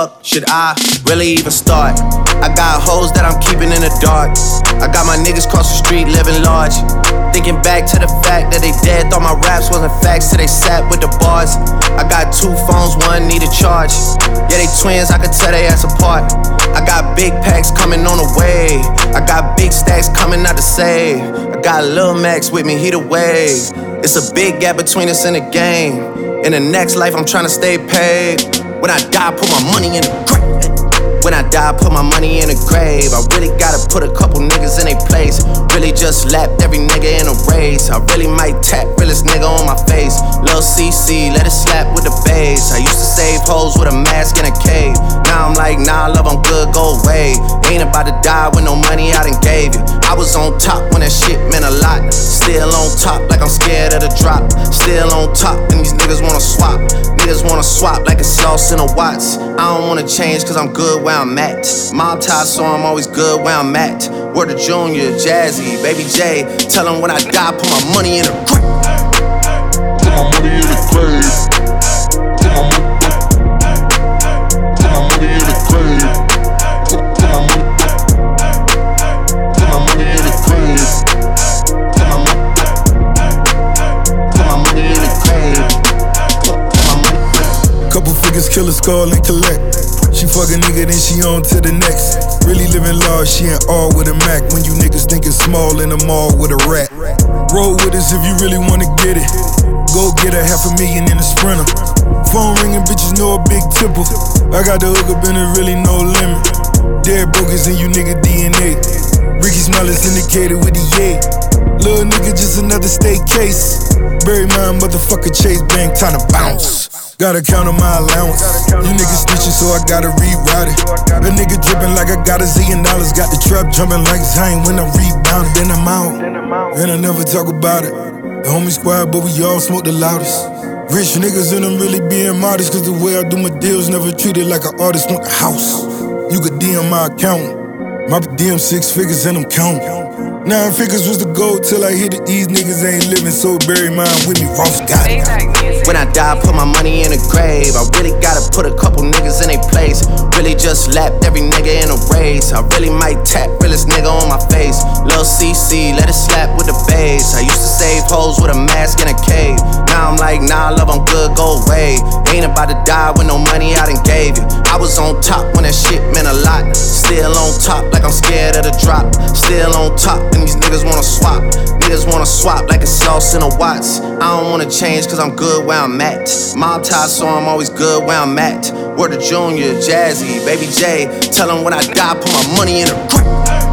fuck should I really even start? I got hoes that I'm keeping in the dark. I got my niggas cross the street living large. Thinking back to the fact that they dead, thought my raps wasn't facts till they sat with the bars. I got 2 phones, one need a charge. Yeah, they twins, I could tell they ass apart. I got big packs coming on the way. I got big stacks coming out to save. I got Lil Max with me, he the wave. It's a big gap between us in the game. In the next life, I'm tryna stay paid. When I die, put my money in the grave. When I die, put my money in the grave. I really gotta put a couple niggas in their place. Really just lapped every nigga in a race. I really might tap realest nigga on my face. Lil CC, let it slap with the bass. I used to save hoes with a mask in a cave. Now I'm like, nah, love, I'm good, go away. Ain't about to die with no money I done gave you. I was on top when that shit meant a lot. Still on top like I'm scared of the drop. Still on top and these niggas wanna swap. Niggas wanna swap like it's sauce in a Watts. I don't wanna change cause I'm good where I'm at. Mob tie, so I'm always good where I'm at. Word to Junior, Jazzy, Baby J. Tell them when I die, put my money in the grave. Put my money in the grave. Put my money in the grave. Put my money in the grave. Put my money in the grave. Couple figures, kill a skull and collect. She fuck a nigga, then she on to the next. Really living large, she ain't all with a Mac. When you niggas thinking small in the mall with a rat. Roll with us if you really wanna get it. Go get a $500,000 in a Sprinter. Phone ringing, bitches know a big tipple. I got the hook up and there really no limit. Dead brokers in you nigga DNA. Ricky Smile is indicated with the yay. Little nigga, just another state case. Bury my motherfucker Chase Bank, time to bounce. Gotta count on my allowance. You niggas snitching, so I gotta reroute it. A nigga drippin' like I got $1 zillion. Got the trap jumping like Zayn when I rebound. Then I'm out, and I never talk about it. The homie squad, but we all smoke the loudest. Rich niggas and I'm really being modest. Cause the way I do my deals, never treated like an artist. Want the house, you could DM my account. My DM 6 figures and I'm counting. 9 figures was the goal till I hit it. These niggas ain't living, so bury mine with me. Ross got it. When I die, put my money in the grave. I really gotta put a couple niggas in their place. Really just lapped every nigga in a race. I really might tap realest nigga on my face. Lil CC, let it slap with the bass. I used to save hoes with a mask in a cave. Now I'm like, nah, love, I'm good, go away. Ain't about to die with no money I done gave you. I was on top when that shit meant a lot. Still on top like I'm scared of the drop. Still on top and these niggas wanna swap. Niggas wanna swap like it's sauce in a Watts. I don't wanna change cause I'm good where I'm at. Mob tie, so I'm always good where I'm at. Word to Junior, Jazzy, Baby J. Tell them when I die, put my money in the grave.